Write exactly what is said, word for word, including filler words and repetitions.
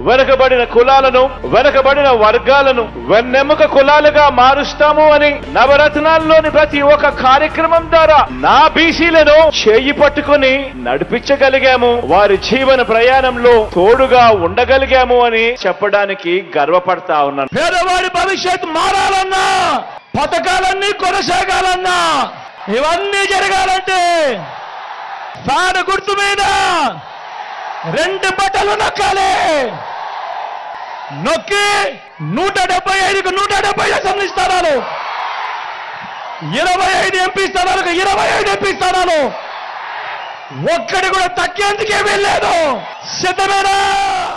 వెనుకబడిన కులాలను, వెనుకబడిన వర్గాలను వెన్నెముక కులాలుగా మారుస్తాము అని నవరత్నాల్లోని ప్రతి ఒక్క కార్యక్రమం ద్వారా నా బీసీలను చేయి పట్టుకుని నడిపించగలిగాము, వారి జీవన ప్రయాణంలో తోడుగా ఉండగలిగాము అని చెప్పడానికి గర్వపడతా ఉన్నాను. పేదవాడి భవిష్యత్ మారాలన్నా, పథకాలన్నీ కొనసాగాలన్నా, ఇవన్నీ జరగాలంటే ఫ్యాన్ గుర్తు మీద రెండు బట్టలు నొక్కాలి. నొక్కి నూట డెబ్బై ఐదుకు నూట డెబ్బై అసెంబ్లీ స్థానాలు, ఇరవై ఐదు ఎంపీ స్థానాలకు ఇరవై ఐదు ఎంపీ స్థానాలు, ఒక్కడి కూడా తగ్గేందుకే వెళ్ళలేదు. సిద్ధమేనా?